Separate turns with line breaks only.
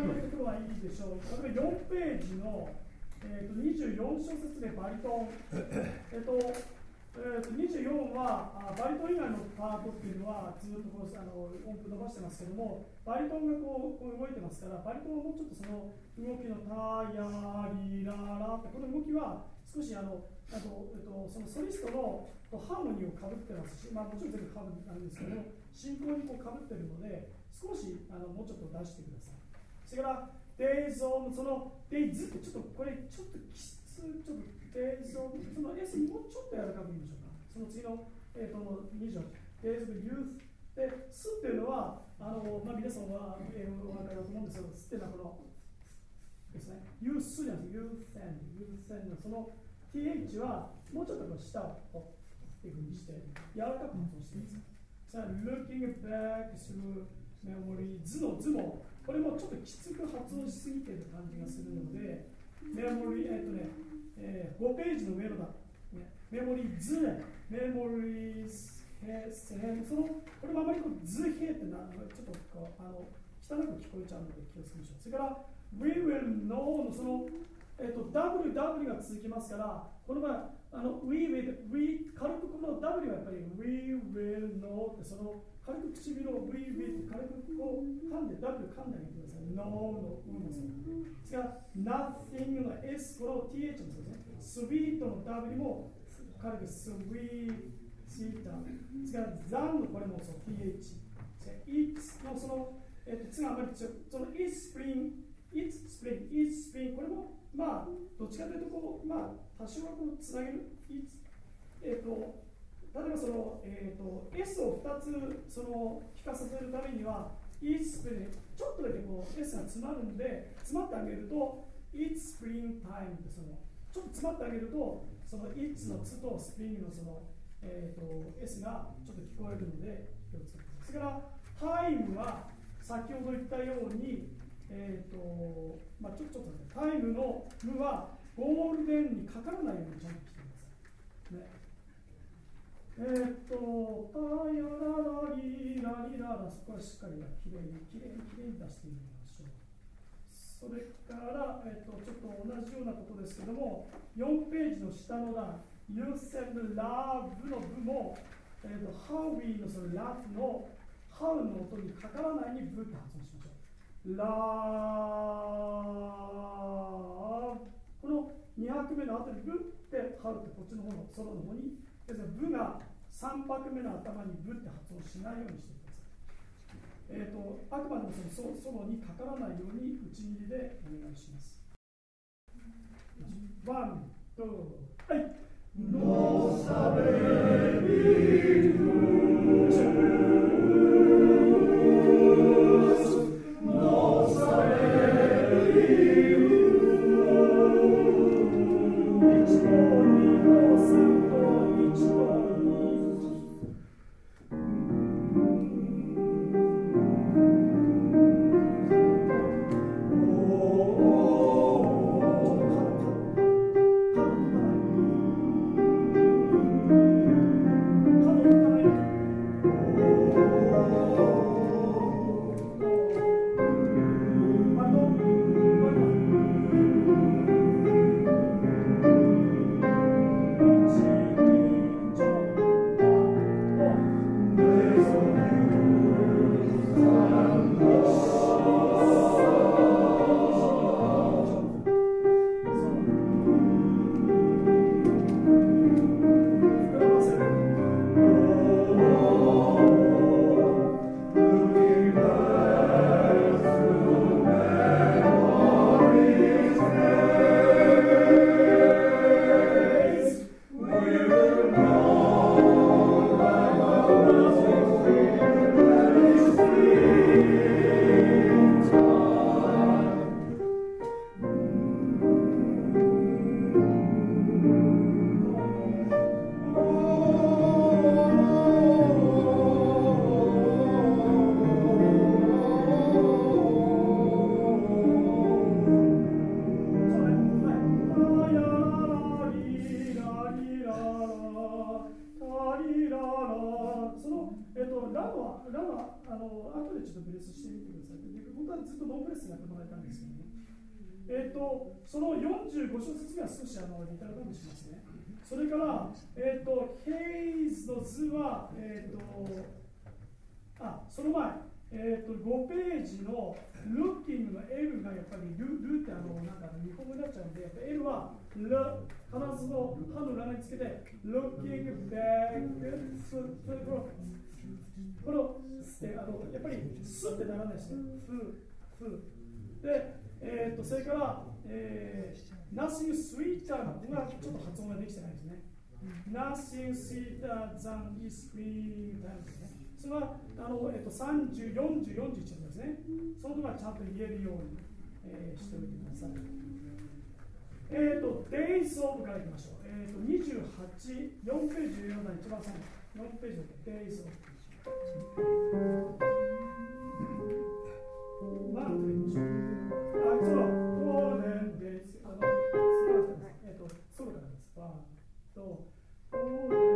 えるところはいいでしょう。例えば4ページの、24小節でバリトン。24はバリトン以外のパートっていうのはずっとこう音符伸ばしてますけども、バリトンがこう動いてますから、バリトンはもうちょっとその動きのタヤリララってこの動きは少しそのソリストのハーモニーをかぶってますし、まあ、もちろん全部かぶなんですけども、進行にこうかぶってるので、少しもうちょっと出してください。それから、days on その days ってちょっとこれちょっときつちょっと days on その S もうちょっと柔らかく言いましょうか。その次の28 days of youth で、すっていうのはまあ、皆さんは英語の分かると思うんですけど、すっていうのはこのですね、youth じゃないですか、youth and のその th はもうちょっとこう下をこうっていうふうにして柔らかく発音してください。さあ looking back through memory 図の図もこれもちょっときつく発音しすぎている感じがするので、メモリ5ページの上のだ、メモリ図ね、メモリそのこれもあまりこう図へってちょっとこう汚く聞こえちゃうので気をつけましょう。それから We will know のそのW が続きますから、この場合We will 軽くこの W はやっぱり We will know ってその軽く唇を We will 軽くこう噛んで W 噛んであげてください。No のうもそう。それから Nothing の S この TH もそうですね。Sweet の W も軽く Sweet それから Than のこれもそう TH。It's のその次はあまりその It's spring これもまあどっちかというとこうまあ多少はこうつなげる例えばそのS を2つその聞かさせるためには It's spring ちょっとだけこう S が詰まるんで詰まってあげると It's spring time ってそのちょっと詰まってあげるとその It's のつと spring のそのS がちょっと聞こえるので気をつけてください。それからタイムは先ほど言ったようにまあ、ちょっとタイムの無はゴールデンにかからないようにちゃんとしてください。ね、タヤララリラリララそこはしっかりきれいに出してみましょう。それから、ちょっと同じようなことですけども、4ページの下の欄、You said love の部も、How we のその love の How の音にかからないにブって発音しましょう。ラーこの2拍目の後にブってハウってこっちの方のソロの方にですからブが3拍目の頭にブって発音しないようにしてください。あくまでもそのソロにかからないように内切りでお願いします。ワン、ツー、はい。No1、2、 ラは後でちょっとブレスしてみてください。で本当はずっとノンブレスにやってもらいたいんですけどね。その45小節目は少しリタルダウンしますね。それから、ヘイズの図は、その前、5ページのルッキングの L がやっぱりルってなんか日本語になっちゃうんで、やっぱ L はル、必ずの歯の裏につけて、looking back, このやっぱりスってならないですね。で、それから、nothing sweeter がちょっと発音ができてないですね。nothing sweeter than spring time ですね。それは30、40、41ですね。そのところはちゃんと言えるように、しておいてください。Days of からいきましょう。28、4ページ14段一番最後。4ページで Days of。ワンと言いましょう。ソロ、ゴールデンデイズ、ソロからです。ワンと、ゴールデン